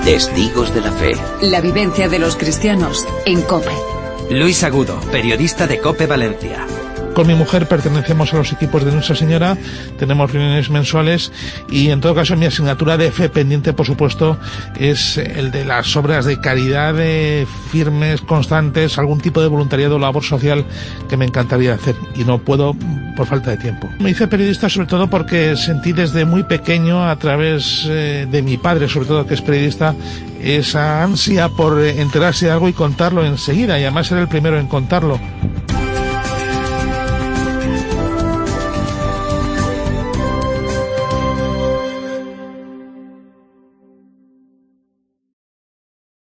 Testigos de la Fe. La vivencia de los cristianos en COPE. Luis Agudo, periodista de COPE Valencia. Con mi mujer pertenecemos a los equipos de Nuestra Señora, tenemos reuniones mensuales y en todo caso mi asignatura de fe pendiente, por supuesto, es el de las obras de caridad firmes, constantes, algún tipo de voluntariado o labor social que me encantaría hacer y no puedo por falta de tiempo. Me hice periodista sobre todo porque sentí desde muy pequeño, a través de mi padre sobre todo, que es periodista, esa ansia por enterarse de algo y contarlo enseguida, y además era el primero en contarlo.